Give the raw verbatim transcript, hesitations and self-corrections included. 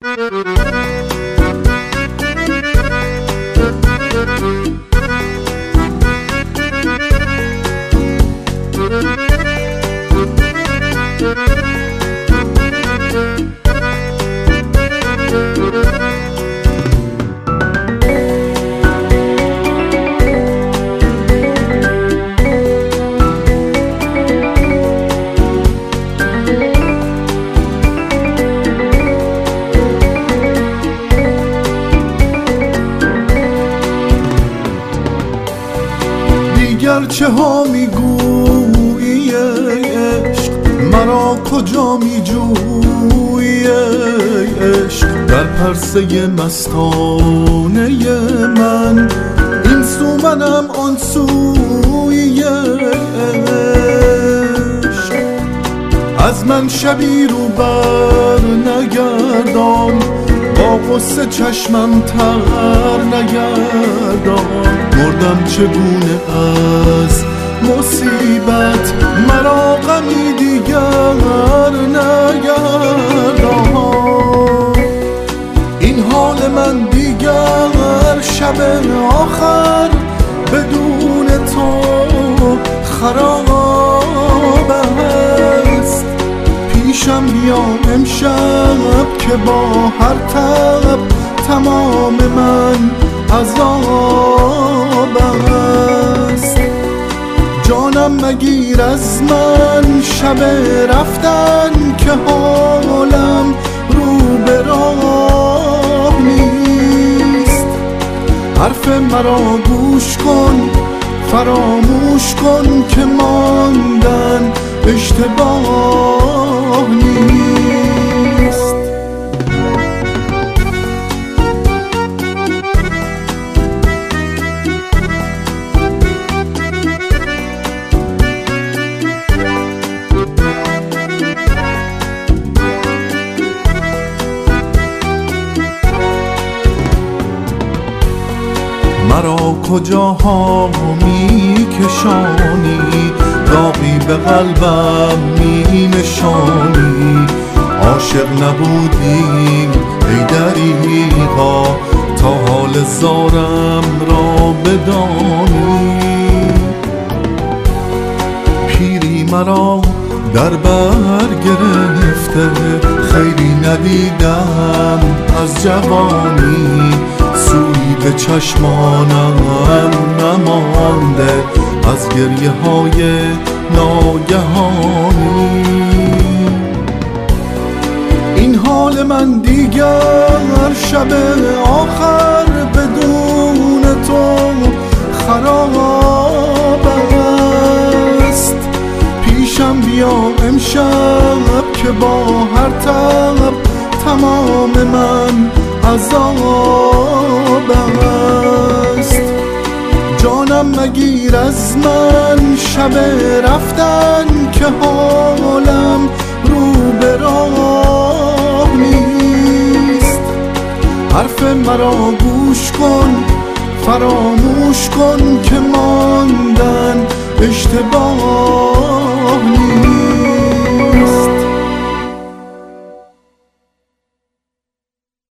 گرچه ها میگویی عشق، مرا کجا میجویی عشق؟ در پرسه مستانه من، این سو منم آن سوی عشق. از من شبی رو بر نگردان، با غصه چشمم تر نگردان. مردم چگونه از مصیبت، مرا غمی دیگر نگردان. این حال من دیگر شب آخر بدون تو خراب است. پیشم بیا امشب که با هر تب تمام من عذاب است. جانم مگیر از من شب رفتن، که حالم رو به راه نیست. حرف مرا گوش کن، فراموش کن که ماندن اشتباه نیست. مرا کجاها می کشانی، داغی به قلبم می نشانی. عاشق نبودیم ای دریغا، تا حال زارم را بدانی. پیری مرا در بر گرفته، خیری ندیدم از جوانی. سوی به چشمانم نمانده از گریه های ناگهانی. این حال من دیگر شب آخر بدون تو خراب است. پیشم بیا امشب که با هر تب تمام من عذاب است. جانم مگیر از من شب رفتن، که حالم رو به راه نیست. حرف مرا گوش کن، فراموش کن که ماندن اشتباه